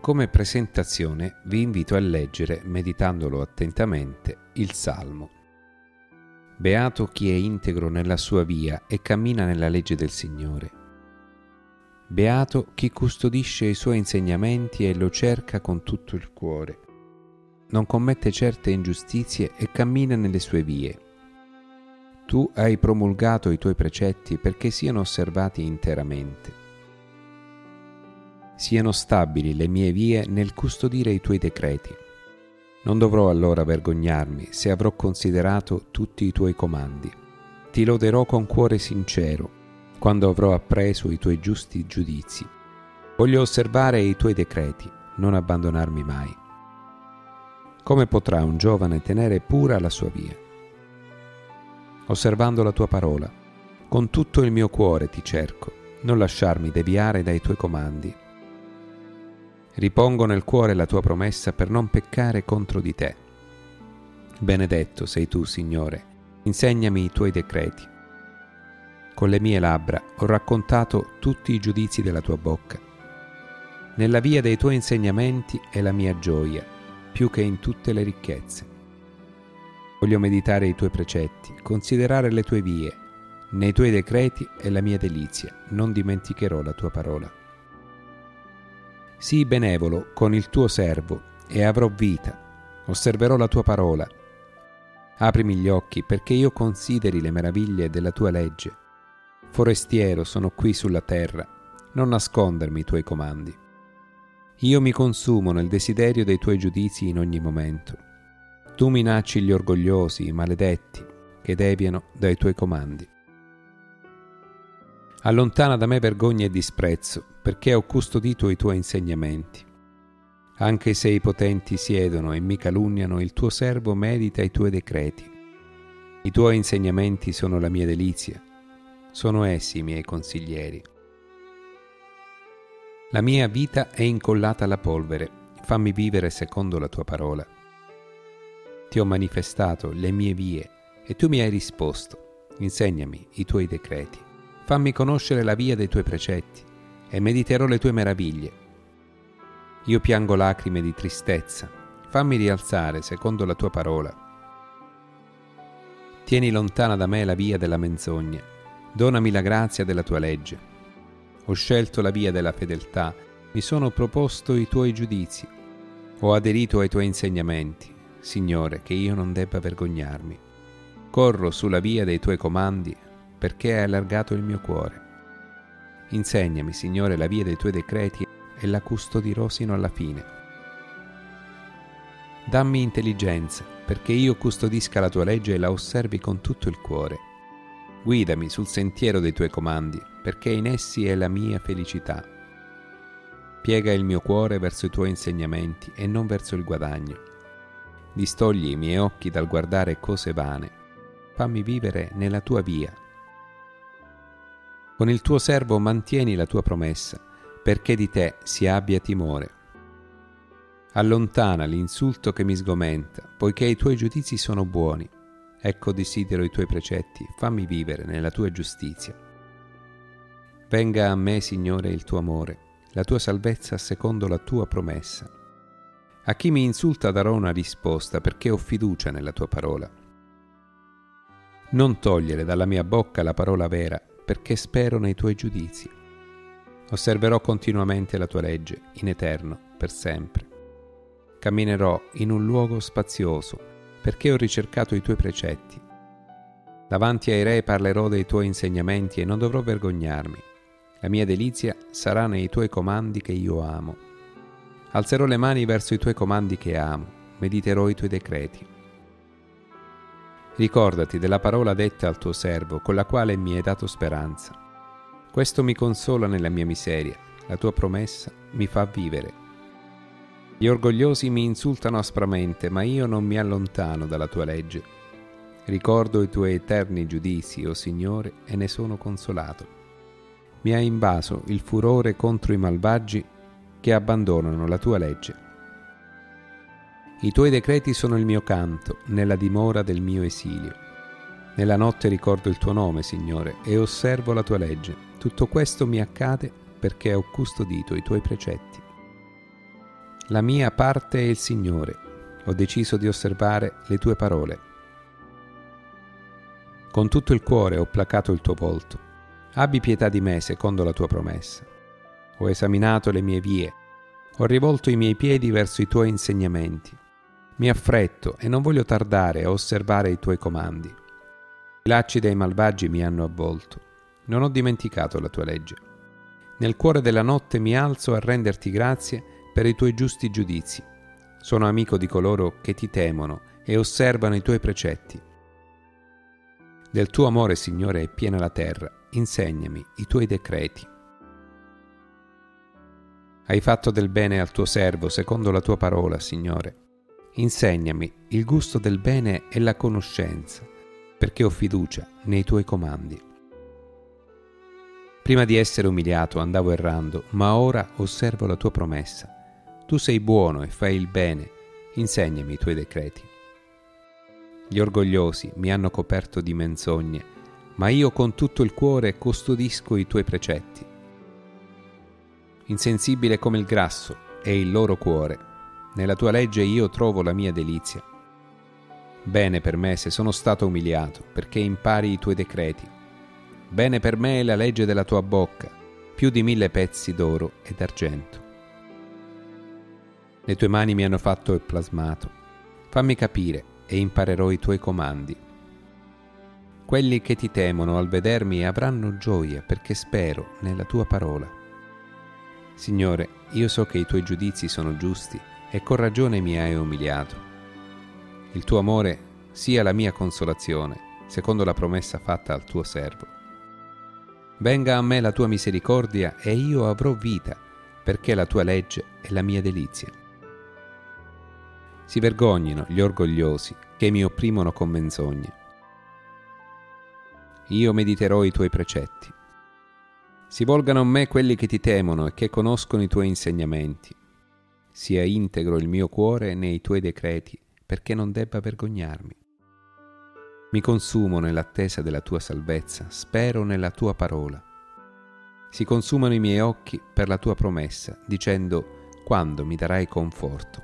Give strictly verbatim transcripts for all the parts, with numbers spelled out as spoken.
Come presentazione vi invito a leggere, meditandolo attentamente, il Salmo. Beato chi è integro nella sua via e cammina nella legge del Signore. Beato chi custodisce i suoi insegnamenti e lo cerca con tutto il cuore. Non commette certe ingiustizie e cammina nelle sue vie. Tu hai promulgato i tuoi precetti perché siano osservati interamente. Siano stabili le mie vie nel custodire i tuoi decreti. Non dovrò allora vergognarmi se avrò considerato tutti i tuoi comandi. Ti loderò con cuore sincero quando avrò appreso i tuoi giusti giudizi. Voglio osservare i tuoi decreti, non abbandonarmi mai. Come potrà un giovane tenere pura la sua via? Osservando la tua parola, con tutto il mio cuore ti cerco, non lasciarmi deviare dai tuoi comandi. Ripongo nel cuore la tua promessa per non peccare contro di te. Benedetto sei tu, Signore, insegnami i tuoi decreti. Con le mie labbra ho raccontato tutti i giudizi della tua bocca. Nella via dei tuoi insegnamenti è la mia gioia, più che in tutte le ricchezze. Voglio meditare i tuoi precetti, considerare le tue vie. Nei tuoi decreti è la mia delizia, non dimenticherò la tua parola. Sii benevolo con il tuo servo e avrò vita. Osserverò la tua parola. Aprimi gli occhi perché io consideri le meraviglie della tua legge. Forestiero sono qui sulla terra, non nascondermi i tuoi comandi. Io mi consumo nel desiderio dei tuoi giudizi in ogni momento. Tu minacci gli orgogliosi, i maledetti, che deviano dai tuoi comandi. Allontana da me vergogna e disprezzo, perché ho custodito i tuoi insegnamenti. Anche se i potenti siedono e mi calunniano, il tuo servo medita i tuoi decreti. I tuoi insegnamenti sono la mia delizia, sono essi i miei consiglieri. La mia vita è incollata alla polvere, fammi vivere secondo la tua parola. Ti ho manifestato le mie vie e tu mi hai risposto, insegnami i tuoi decreti. Fammi conoscere la via dei tuoi precetti e mediterò le tue meraviglie. Io piango lacrime di tristezza, fammi rialzare secondo la tua parola. Tieni lontana da me la via della menzogna, donami la grazia della tua legge. Ho scelto la via della fedeltà, mi sono proposto i tuoi giudizi, ho aderito ai tuoi insegnamenti, Signore, che io non debba vergognarmi. Corro sulla via dei tuoi comandi, perché hai allargato il mio cuore. Insegnami, Signore, la via dei tuoi decreti e la custodirò sino alla fine. Dammi intelligenza, perché io custodisca la tua legge e la osservi con tutto il cuore. Guidami sul sentiero dei tuoi comandi, perché in essi è la mia felicità. Piega il mio cuore verso i tuoi insegnamenti e non verso il guadagno. Distogli i miei occhi dal guardare cose vane. Fammi vivere nella tua via. Con il tuo servo mantieni la tua promessa, perché di te si abbia timore. Allontana l'insulto che mi sgomenta, poiché i tuoi giudizi sono buoni. Ecco desidero i tuoi precetti, fammi vivere nella tua giustizia. Venga a me, Signore, il tuo amore, la tua salvezza secondo la tua promessa. A chi mi insulta darò una risposta, perché ho fiducia nella tua parola. Non togliere dalla mia bocca la parola vera, perché spero nei tuoi giudizi. Osserverò continuamente la tua legge, in eterno, per sempre. Camminerò in un luogo spazioso, perché ho ricercato i tuoi precetti. Davanti ai re parlerò dei tuoi insegnamenti e non dovrò vergognarmi. La mia delizia sarà nei tuoi comandi che io amo. Alzerò le mani verso i tuoi comandi che amo, mediterò i tuoi decreti. Ricordati della parola detta al tuo servo, con la quale mi hai dato speranza. Questo mi consola nella mia miseria, la tua promessa mi fa vivere. Gli orgogliosi mi insultano aspramente, ma io non mi allontano dalla tua legge. Ricordo i tuoi eterni giudizi, o Signore, e ne sono consolato. Mi ha invaso il furore contro i malvagi che abbandonano la tua legge. I tuoi decreti sono il mio canto, nella dimora del mio esilio. Nella notte ricordo il tuo nome, Signore, e osservo la tua legge. Tutto questo mi accade perché ho custodito i tuoi precetti. La mia parte è il Signore. Ho deciso di osservare le tue parole. Con tutto il cuore ho placato il tuo volto. Abbi pietà di me secondo la tua promessa. Ho esaminato le mie vie. Ho rivolto i miei piedi verso i tuoi insegnamenti. Mi affretto e non voglio tardare a osservare i tuoi comandi. I lacci dei malvagi mi hanno avvolto. Non ho dimenticato la tua legge. Nel cuore della notte mi alzo a renderti grazie per i tuoi giusti giudizi. Sono amico di coloro che ti temono e osservano i tuoi precetti. Del tuo amore, Signore, è piena la terra. Insegnami i tuoi decreti. Hai fatto del bene al tuo servo secondo la tua parola, Signore. Insegnami il gusto del bene e la conoscenza, perché ho fiducia nei tuoi comandi. Prima di essere umiliato andavo errando, ma ora osservo la tua promessa. Tu sei buono e fai il bene, insegnami i tuoi decreti. Gli orgogliosi mi hanno coperto di menzogne, ma io con tutto il cuore custodisco i tuoi precetti. Insensibile come il grasso è il loro cuore. Nella tua legge io trovo la mia delizia. Bene per me se sono stato umiliato, perché impari i tuoi decreti. Bene per me è la legge della tua bocca, più di mille pezzi d'oro e d'argento. Le tue mani mi hanno fatto il plasmato. Fammi capire e imparerò i tuoi comandi. Quelli che ti temono al vedermi avranno gioia, perché spero nella tua parola. Signore, io so che i tuoi giudizi sono giusti e con ragione mi hai umiliato. Il tuo amore sia la mia consolazione, secondo la promessa fatta al tuo servo. Venga a me la tua misericordia e io avrò vita, perché la tua legge è la mia delizia. Si vergognino gli orgogliosi che mi opprimono con menzogne. Io mediterò i tuoi precetti. Si volgano a me quelli che ti temono e che conoscono i tuoi insegnamenti. Sia integro il mio cuore nei tuoi decreti, perché non debba vergognarmi. Mi consumo nell'attesa della tua salvezza, spero nella tua parola. Si consumano i miei occhi per la tua promessa, dicendo: quando mi darai conforto?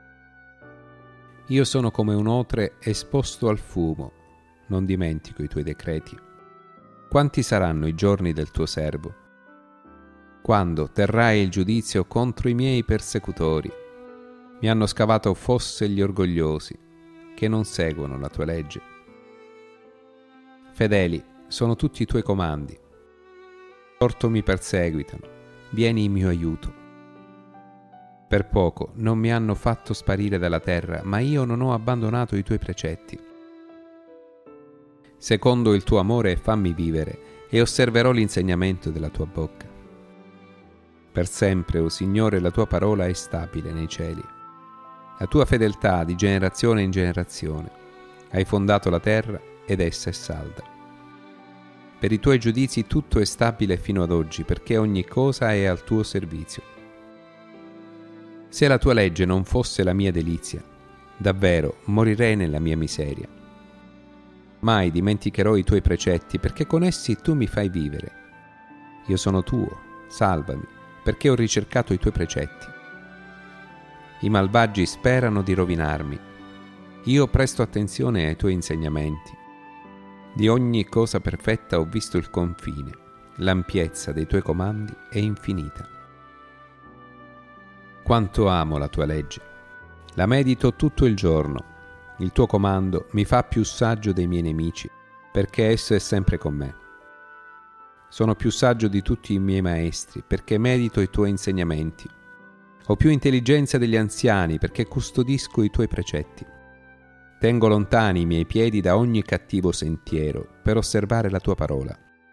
Io sono come un otre esposto al fumo, non dimentico i tuoi decreti. Quanti saranno i giorni del tuo servo? Quando terrai il giudizio contro i miei persecutori? Mi hanno scavato fosse gli orgogliosi, che non seguono la tua legge. Fedeli sono tutti i tuoi comandi. Torto mi perseguitano, vieni in mio aiuto. Per poco non mi hanno fatto sparire dalla terra, ma io non ho abbandonato i tuoi precetti. Secondo il tuo amore fammi vivere e osserverò l'insegnamento della tua bocca. Per sempre, o Signore, la tua parola è stabile nei cieli. La tua fedeltà di generazione in generazione. Hai fondato la terra ed essa è salda. Per i tuoi giudizi tutto è stabile fino ad oggi, perché ogni cosa è al tuo servizio. Se la tua legge non fosse la mia delizia, davvero morirei nella mia miseria. Mai dimenticherò i tuoi precetti, perché con essi tu mi fai vivere. Io sono tuo, salvami, perché ho ricercato i tuoi precetti. I malvagi sperano di rovinarmi. Io presto attenzione ai tuoi insegnamenti. Di ogni cosa perfetta ho visto il confine. L'ampiezza dei tuoi comandi è infinita. Quanto amo la tua legge. La medito tutto il giorno. Il tuo comando mi fa più saggio dei miei nemici, perché esso è sempre con me. Sono più saggio di tutti i miei maestri, perché medito i tuoi insegnamenti. Ho più intelligenza degli anziani, perché custodisco i tuoi precetti. Tengo lontani i miei piedi da ogni cattivo sentiero, per osservare la tua parola.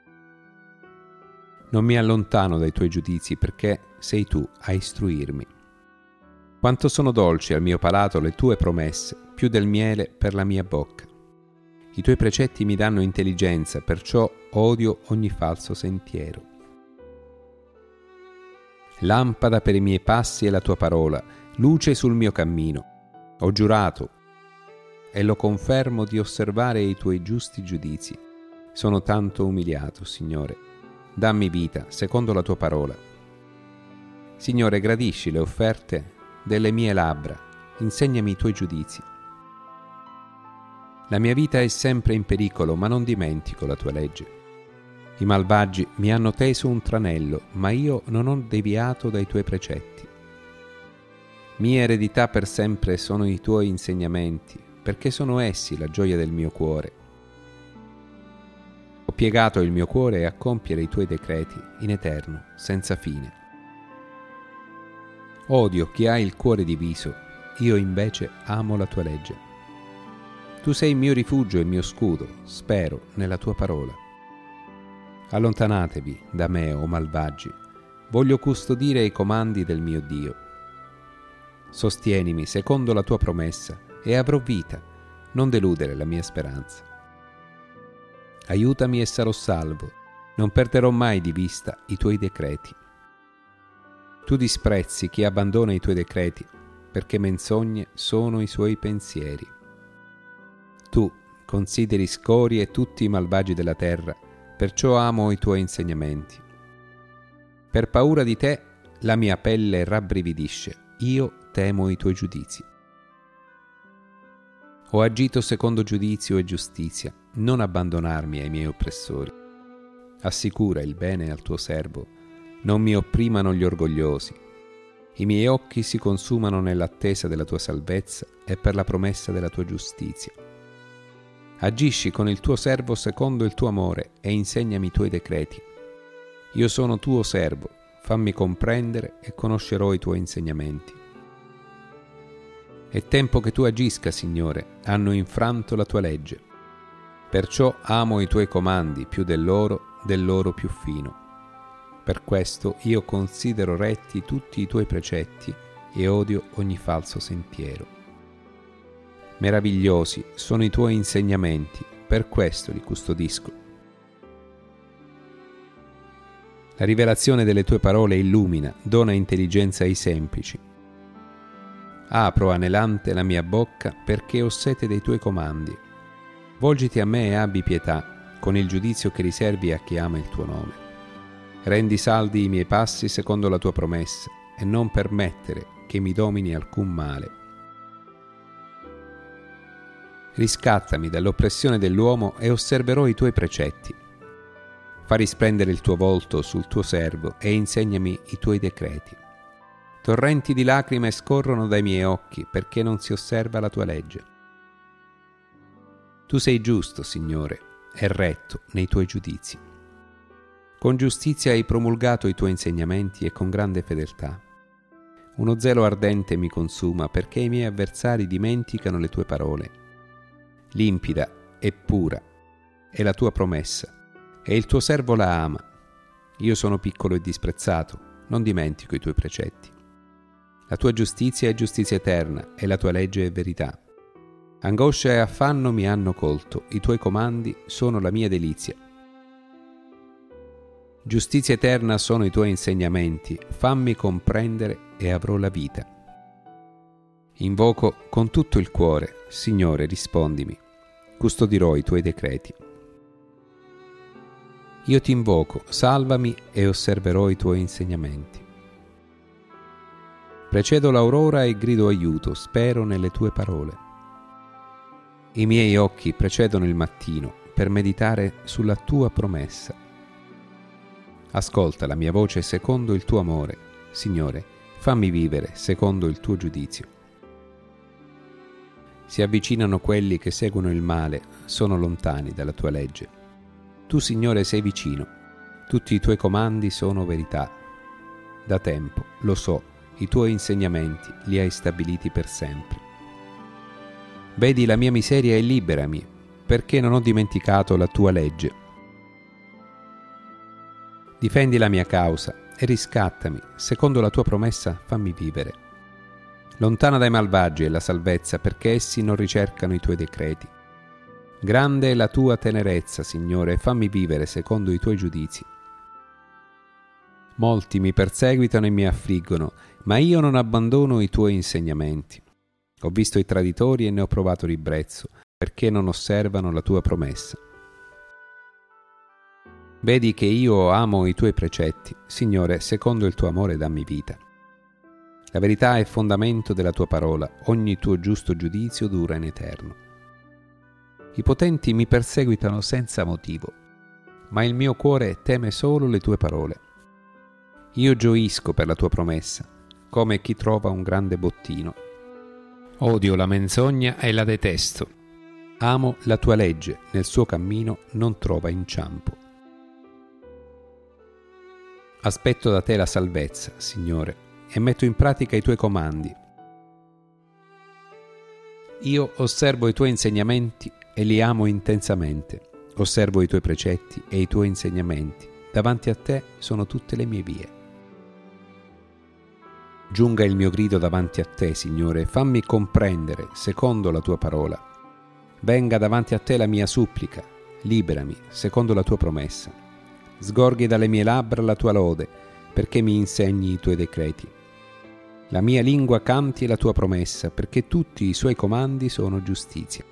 Non mi allontano dai tuoi giudizi, perché sei tu a istruirmi. Quanto sono dolci al mio palato le tue promesse, più del miele per la mia bocca. I tuoi precetti mi danno intelligenza, perciò odio ogni falso sentiero. Lampada per i miei passi è la tua parola, luce sul mio cammino. Ho giurato e lo confermo di osservare i tuoi giusti giudizi. Sono tanto umiliato, Signore. Dammi vita secondo la tua parola. Signore, gradisci le offerte delle mie labbra, insegnami i tuoi giudizi. La mia vita è sempre in pericolo, ma non dimentico la tua legge. I malvagi mi hanno teso un tranello, ma io non ho deviato dai tuoi precetti. Mia eredità per sempre sono i tuoi insegnamenti, perché sono essi la gioia del mio cuore. Ho piegato il mio cuore a compiere i tuoi decreti in eterno, senza fine. Odio chi ha il cuore diviso, io invece amo la tua legge. Tu sei il mio rifugio e il mio scudo, spero nella tua parola. Allontanatevi da me, o malvagi, voglio custodire i comandi del mio Dio. Sostienimi secondo la tua promessa e avrò vita, non deludere la mia speranza. Aiutami e sarò salvo, non perderò mai di vista i tuoi decreti. Tu disprezzi chi abbandona i tuoi decreti, perché menzogne sono i suoi pensieri. Tu consideri scorie tutti i malvagi della terra, perciò amo i tuoi insegnamenti. Per paura di te la mia pelle rabbrividisce, io temo i tuoi giudizi. Ho agito secondo giudizio e giustizia, non abbandonarmi ai miei oppressori. Assicura il bene al tuo servo, non mi opprimano gli orgogliosi. I miei occhi si consumano nell'attesa della tua salvezza e per la promessa della tua giustizia. Agisci con il tuo servo secondo il tuo amore e insegnami i tuoi decreti. Io sono tuo servo, fammi comprendere e conoscerò i tuoi insegnamenti. È tempo che tu agisca, Signore, hanno infranto la tua legge. Perciò amo i tuoi comandi più dell'oro, dell'oro più fino. Per questo io considero retti tutti i tuoi precetti e odio ogni falso sentiero. Meravigliosi sono i tuoi insegnamenti, per questo li custodisco. La rivelazione delle tue parole illumina, dona intelligenza ai semplici. Apro anelante la mia bocca perché ho sete dei tuoi comandi. Volgiti a me e abbi pietà, con il giudizio che riservi a chi ama il tuo nome. Rendi saldi i miei passi secondo la tua promessa e non permettere che mi domini alcun male. Riscattami dall'oppressione dell'uomo e osserverò i tuoi precetti. Fa risplendere il tuo volto sul tuo servo e insegnami i tuoi decreti. Torrenti di lacrime scorrono dai miei occhi perché non si osserva la tua legge. Tu sei giusto, Signore, e retto nei tuoi giudizi. Con giustizia hai promulgato i tuoi insegnamenti e con grande fedeltà. Uno zelo ardente mi consuma perché i miei avversari dimenticano le tue parole. Limpida e pura è la tua promessa, e il tuo servo la ama. Io sono piccolo e disprezzato, non dimentico i tuoi precetti. La tua giustizia è giustizia eterna, e la tua legge è verità. Angoscia e affanno mi hanno colto, i tuoi comandi sono la mia delizia. Giustizia eterna sono i tuoi insegnamenti, fammi comprendere e avrò la vita. Invoco con tutto il cuore, Signore, rispondimi. Custodirò i tuoi decreti. Io ti invoco, salvami e osserverò i tuoi insegnamenti. Precedo l'aurora e grido aiuto, spero nelle tue parole. I miei occhi precedono il mattino per meditare sulla tua promessa. Ascolta la mia voce secondo il tuo amore, Signore, fammi vivere secondo il tuo giudizio. Si avvicinano quelli che seguono il male, sono lontani dalla tua legge. Tu, Signore, sei vicino, tutti i tuoi comandi sono verità. Da tempo, lo so, i tuoi insegnamenti li hai stabiliti per sempre. Vedi la mia miseria e liberami, perché non ho dimenticato la tua legge. Difendi la mia causa e riscattami, secondo la tua promessa fammi vivere. Lontana dai malvagi è la salvezza, perché essi non ricercano i tuoi decreti. Grande è la tua tenerezza, Signore, e fammi vivere secondo i tuoi giudizi. Molti mi perseguitano e mi affliggono, ma io non abbandono i tuoi insegnamenti. Ho visto i traditori e ne ho provato ribrezzo, perché non osservano la tua promessa. Vedi che io amo i tuoi precetti, Signore, secondo il tuo amore dammi vita. La verità è fondamento della tua parola, ogni tuo giusto giudizio dura in eterno. I potenti mi perseguitano senza motivo, ma il mio cuore teme solo le tue parole. Io gioisco per la tua promessa, come chi trova un grande bottino. Odio la menzogna e la detesto. Amo la tua legge, nel suo cammino non trova inciampo. Aspetto da te la salvezza, Signore, e metto in pratica i tuoi comandi. Io osservo i tuoi insegnamenti e li amo intensamente. Osservo i tuoi precetti e i tuoi insegnamenti. Davanti a te sono tutte le mie vie. Giunga il mio grido davanti a te, Signore, e fammi comprendere, secondo la tua parola. Venga davanti a te la mia supplica, liberami, secondo la tua promessa. Sgorghi dalle mie labbra la tua lode, perché mi insegni i tuoi decreti. La mia lingua canti la tua promessa, perché tutti i suoi comandi sono giustizia.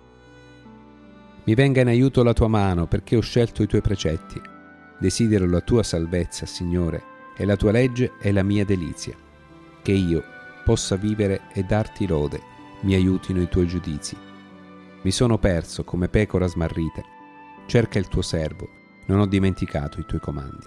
Mi venga in aiuto la tua mano, perché ho scelto i tuoi precetti. Desidero la tua salvezza, Signore, e la tua legge è la mia delizia. Che io possa vivere e darti lode, mi aiutino i tuoi giudizi. Mi sono perso come pecora smarrita. Cerca il tuo servo, non ho dimenticato i tuoi comandi.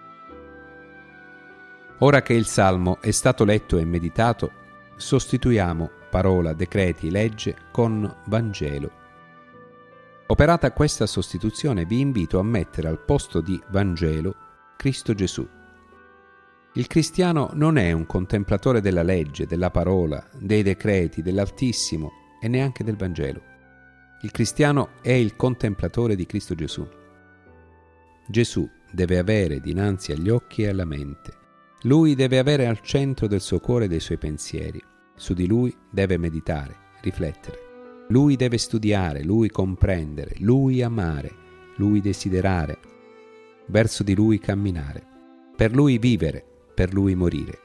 Ora che il Salmo è stato letto e meditato, sostituiamo parola, decreti, legge con Vangelo. Operata questa sostituzione, vi invito a mettere al posto di Vangelo Cristo Gesù. Il cristiano non è un contemplatore della legge, della parola, dei decreti, dell'Altissimo e neanche del Vangelo. Il cristiano è il contemplatore di Cristo Gesù. Gesù deve avere dinanzi agli occhi e alla mente. Lui deve avere al centro del suo cuore e dei suoi pensieri. Su di lui deve meditare, riflettere. Lui deve studiare, lui comprendere, lui amare, lui desiderare. Verso di lui camminare. Per lui vivere, per lui morire.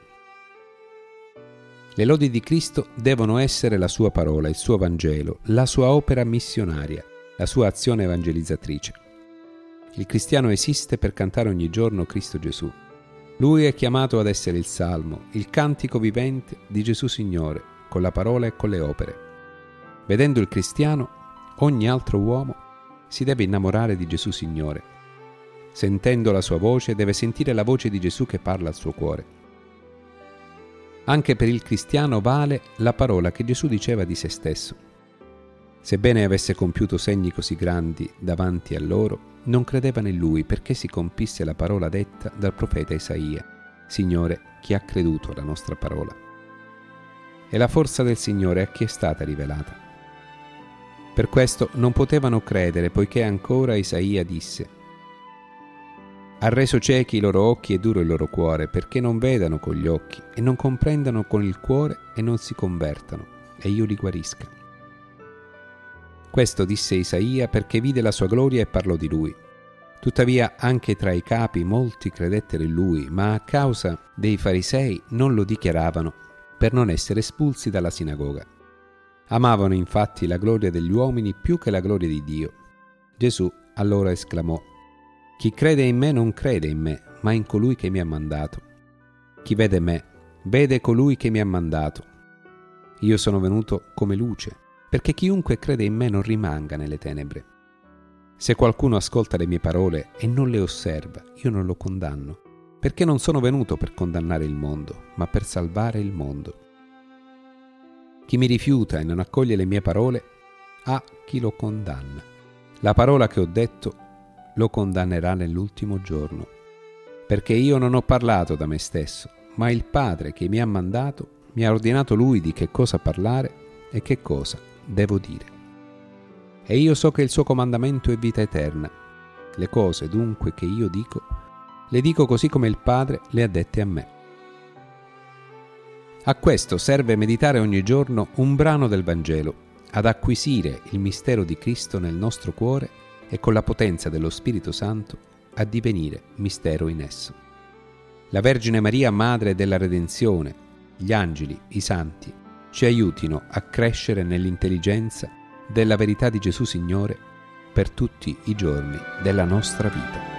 Le lodi di Cristo devono essere la sua parola, il suo Vangelo, la sua opera missionaria, la sua azione evangelizzatrice. Il cristiano esiste per cantare ogni giorno Cristo Gesù. Lui è chiamato ad essere il salmo, il cantico vivente di Gesù Signore, con la parola e con le opere. Vedendo il cristiano, ogni altro uomo si deve innamorare di Gesù Signore. Sentendo la sua voce, deve sentire la voce di Gesù che parla al suo cuore. Anche per il cristiano vale la parola che Gesù diceva di se stesso. Sebbene avesse compiuto segni così grandi davanti a loro, non credevano in lui perché si compisse la parola detta dal profeta Isaia: Signore, chi ha creduto alla nostra parola? E la forza del Signore a chi è stata rivelata. Per questo non potevano credere, poiché ancora Isaia disse: ha reso ciechi i loro occhi e duro il loro cuore, perché non vedano con gli occhi e non comprendano con il cuore e non si convertano, e io li guarisca. Questo disse Isaia perché vide la sua gloria e parlò di lui. Tuttavia anche tra i capi molti credettero in lui, ma a causa dei farisei non lo dichiaravano, per non essere espulsi dalla sinagoga. Amavano infatti la gloria degli uomini più che la gloria di Dio. Gesù allora esclamò: chi crede in me non crede in me, ma in colui che mi ha mandato. Chi vede me, vede colui che mi ha mandato. Io sono venuto come luce, perché chiunque crede in me non rimanga nelle tenebre. Se qualcuno ascolta le mie parole e non le osserva, io non lo condanno, perché non sono venuto per condannare il mondo, ma per salvare il mondo. Chi mi rifiuta e non accoglie le mie parole, ha chi lo condanna. La parola che ho detto lo condannerà nell'ultimo giorno, perché io non ho parlato da me stesso, ma il Padre che mi ha mandato mi ha ordinato lui di che cosa parlare e che cosa devo dire. E io so che il suo comandamento è vita eterna. Le cose dunque che io dico, le dico così come il Padre le ha dette a me. A questo serve meditare ogni giorno un brano del Vangelo, ad acquisire il mistero di Cristo nel nostro cuore e con la potenza dello Spirito Santo a divenire mistero in esso. La Vergine Maria, Madre della Redenzione, gli angeli, i santi, ci aiutino a crescere nell'intelligenza della verità di Gesù Signore per tutti i giorni della nostra vita.